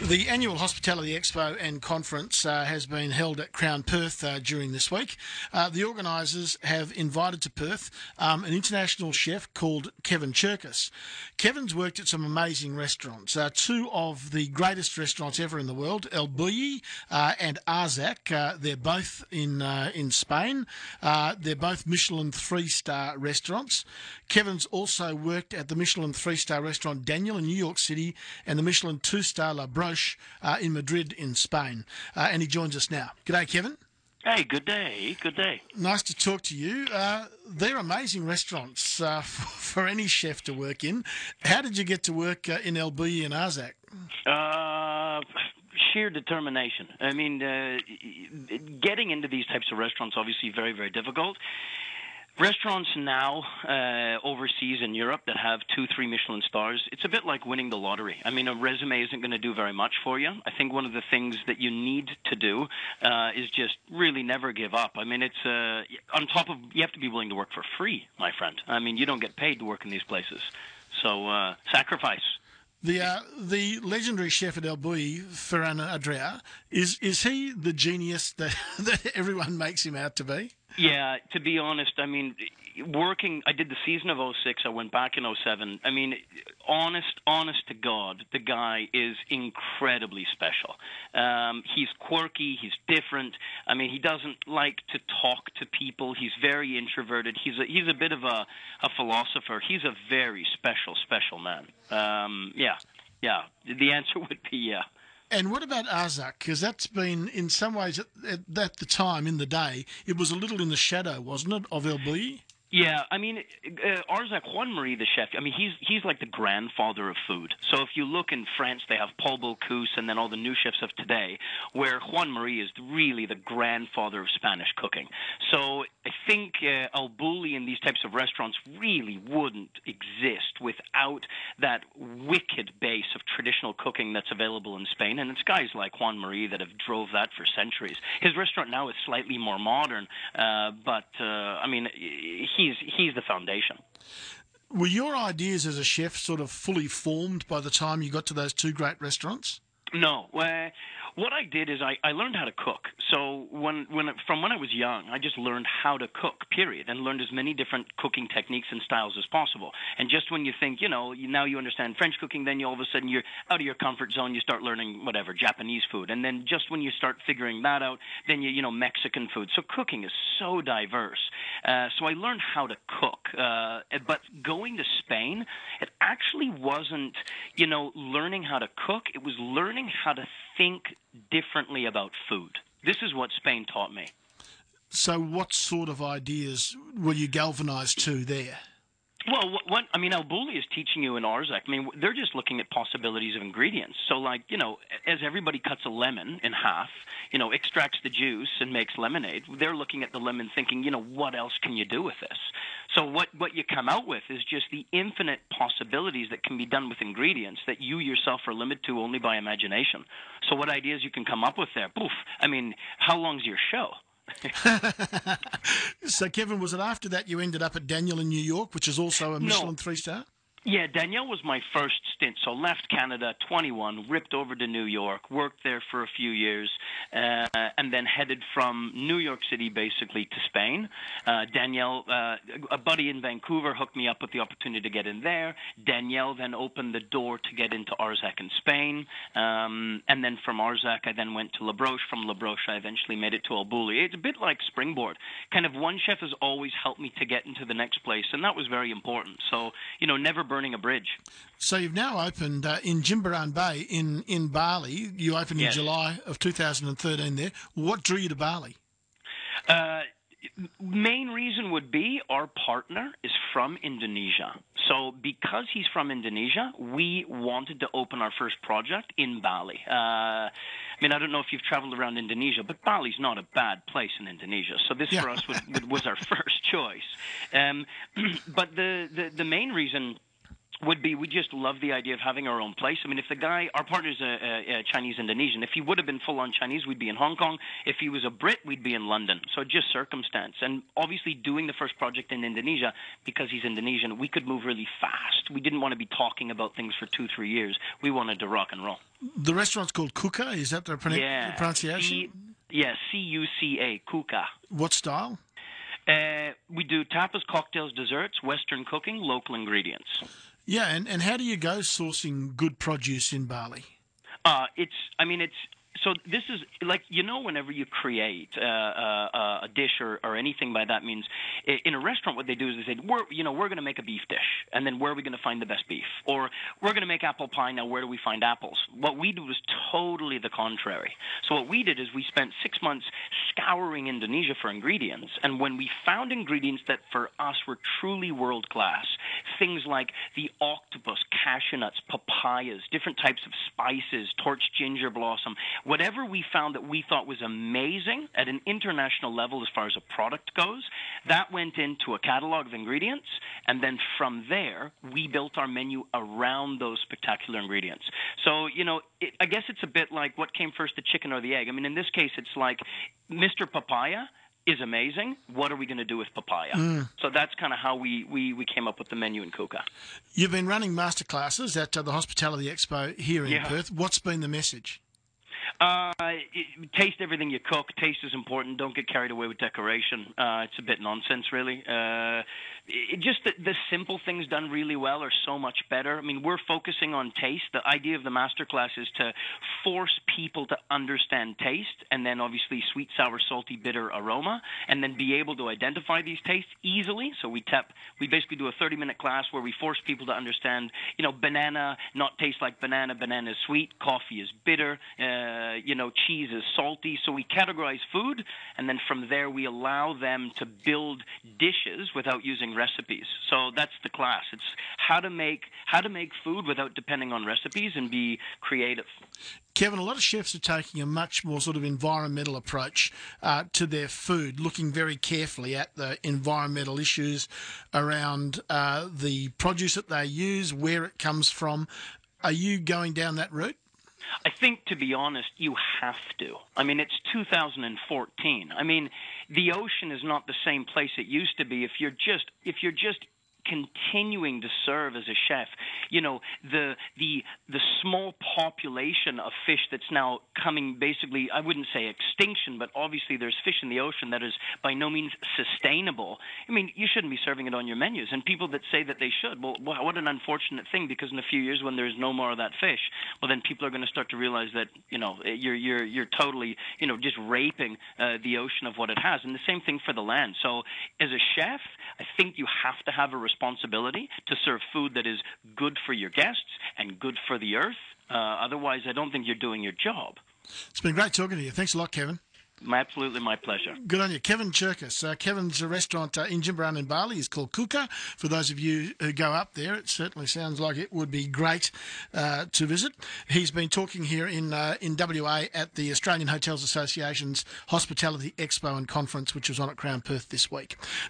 The annual Hospitality Expo and Conference has been held at Crown Perth during this week. The organisers have invited to Perth an international chef called Kevin Cherkis. Kevin's worked at some amazing restaurants, two of the greatest restaurants ever in the world, El Bulli and Arzac. They're both in Spain. They're both Michelin three-star restaurants. Kevin's also worked at the Michelin three-star restaurant Daniel in New York City and the Michelin two-star La Broche in Madrid in Spain. And he joins us now. G'day, Kevin. Hey, good day. Good day. Nice to talk to you. They're amazing restaurants for any chef to work in. How did you get to work in El Bulli and Arzac? Sheer determination. I mean, getting into these types of restaurants obviously very, very difficult. Restaurants now overseas in Europe that have 2-3 Michelin stars, it's a bit like winning the lottery. I mean, a resume isn't going to do very much for you. I think one of the things that you need to do is just really never give up. I mean, it's on top of, you have to be willing to work for free, my friend. I mean, you don't get paid to work in these places. So sacrifice. The legendary chef at El Bulli, Ferran Adrià, is he the genius that everyone makes him out to be? Yeah, to be honest, I mean, I did the season of '06, I went back in '07. I mean, honest to God, the guy is incredibly special. He's quirky, he's different. I mean, he doesn't like to talk to people. He's very introverted. He's a bit of a philosopher. He's a very special man. Yeah. The answer would be yeah. And what about Arzac? Because that's been, in some ways, at the time, in the day, it was a little in the shadow, wasn't it, of El Bulli? Yeah, I mean, Arzac, Juan Marie, the chef, I mean, he's like the grandfather of food. So if you look in France, they have Paul Bocuse and then all the new chefs of today, where Juan Marie is really the grandfather of Spanish cooking. So I think El Bulli and these types of restaurants really wouldn't exist without that wicked base of traditional cooking that's available in Spain. And it's guys like Juan Marie that have drove that for centuries. His restaurant now is slightly more modern, but I mean, he's the foundation. Were your ideas as a chef sort of fully formed by the time you got to those two great restaurants? No. What I did is I learned how to cook. So from when I was young, I just learned how to cook, period, and learned as many different cooking techniques and styles as possible. And just when you think, now you understand French cooking, then all of a sudden you're out of your comfort zone, you start learning whatever, Japanese food. And then just when you start figuring that out, then Mexican food. So cooking is so diverse. So I learned how to cook. But going to Spain, it actually wasn't, learning how to cook. It was learning how to think differently about food. This is what Spain taught me. So what sort of ideas were you galvanized to there? Well, El Bulli is teaching you in Arzac. I mean, they're just looking at possibilities of ingredients. So, as everybody cuts a lemon in half, extracts the juice and makes lemonade, they're looking at the lemon thinking, what else can you do with this? So what you come out with is just the infinite possibilities that can be done with ingredients that you yourself are limited to only by imagination. So what ideas you can come up with there? Poof! I mean, how long's your show? So, Kevin, was it after that you ended up at Daniel in New York, which is also a Michelin three-star? Yeah, Daniel was my first stint. So left Canada, 21, ripped over to New York, worked there for a few years, and then headed from New York City basically to Spain. Daniel, a buddy in Vancouver, hooked me up with the opportunity to get in there. Daniel then opened the door to get into Arzac in Spain. And then from Arzac, I then went to La Broche. From La Broche, I eventually made it to El Bulli. It's a bit like Springboard. Kind of one chef has always helped me to get into the next place, and that was very important. So, never burning a bridge. So you've now opened in Jimbaran Bay in Bali. You opened in July of 2013 there. What drew you to Bali? Main reason would be our partner is from Indonesia. So because he's from Indonesia, we wanted to open our first project in Bali. I don't know if you've traveled around Indonesia, but Bali's not a bad place in Indonesia. So this for us was our first choice. But the main reason would be we just love the idea of having our own place. I mean, if the guy, our partner's a Chinese Indonesian, if he would have been full on Chinese, we'd be in Hong Kong. If he was a Brit, we'd be in London. So just circumstance. And obviously doing the first project in Indonesia, because he's Indonesian, we could move really fast. We didn't want to be talking about things for 2-3 years. We wanted to rock and roll. The restaurant's called Cuca, is that the pronunciation? Cuca, Cuca. What style? We do tapas, cocktails, desserts, Western cooking, local ingredients. Yeah, and how do you go sourcing good produce in Bali? So this is like, whenever you create a dish or anything by that means, in a restaurant what they do is they say, we're going to make a beef dish, and then where are we going to find the best beef? Or we're going to make apple pie, now where do we find apples? What we do is totally the contrary. So what we did is we spent 6 months scouring Indonesia for ingredients, and when we found ingredients that for us were truly world-class, things like the octopus, cashew nuts, papayas, different types of spices, torch ginger blossom, whatever we found that we thought was amazing at an international level as far as a product goes, that went into a catalog of ingredients, and then from there, we built our menu around those spectacular ingredients. So, I guess it's a bit like what came first, the chicken or the egg. I mean, in this case, it's like Mr. Papaya is amazing. What are we going to do with papaya? So that's kind of how we came up with the menu in Cuca. You've been running masterclasses at the Hospitality Expo here in Perth. What's been the message? Taste everything you cook. Taste is important. Don't get carried away with decoration. It's a bit nonsense, really. Just the simple things done really well are so much better. I mean, we're focusing on taste. The idea of the masterclass is to force people to understand taste, and then obviously sweet, sour, salty, bitter aroma, and then be able to identify these tastes easily. So we basically do a 30-minute class where we force people to understand, banana not taste like banana. Banana is sweet. Coffee is bitter. Cheese is salty. So we categorize food, and then from there we allow them to build dishes without using recipes. So that's the class. It's how to make food without depending on recipes and be creative. Kevin, a lot of chefs are taking a much more sort of environmental approach to their food, looking very carefully at the environmental issues around the produce that they use, where it comes from. Are you going down that route? I think, to be honest, you have to. I mean, it's 2014. I mean, the ocean is not the same place it used to be. If you're just continuing to serve as a chef, the small population of fish that's now coming, basically, I wouldn't say extinction, but obviously there's fish in the ocean that is by no means sustainable. I mean, you shouldn't be serving it on your menus. And people that say that they should, well, what an unfortunate thing, because in a few years when there's no more of that fish, well, then people are going to start to realize that, you're totally, just raping the ocean of what it has. And the same thing for the land. So as a chef, I think you have to have a responsibility to serve food that is good for your guests and good for the earth. Otherwise, I don't think you're doing your job. It's been great talking to you. Thanks a lot, Kevin. Absolutely my pleasure. Good on you. Kevin Cherkas. Kevin's a restaurant in Jimbaran in Bali is called Cuca. For those of you who go up there, it certainly sounds like it would be great to visit. He's been talking here in WA at the Australian Hotels Association's Hospitality Expo and Conference, which was on at Crown Perth this week.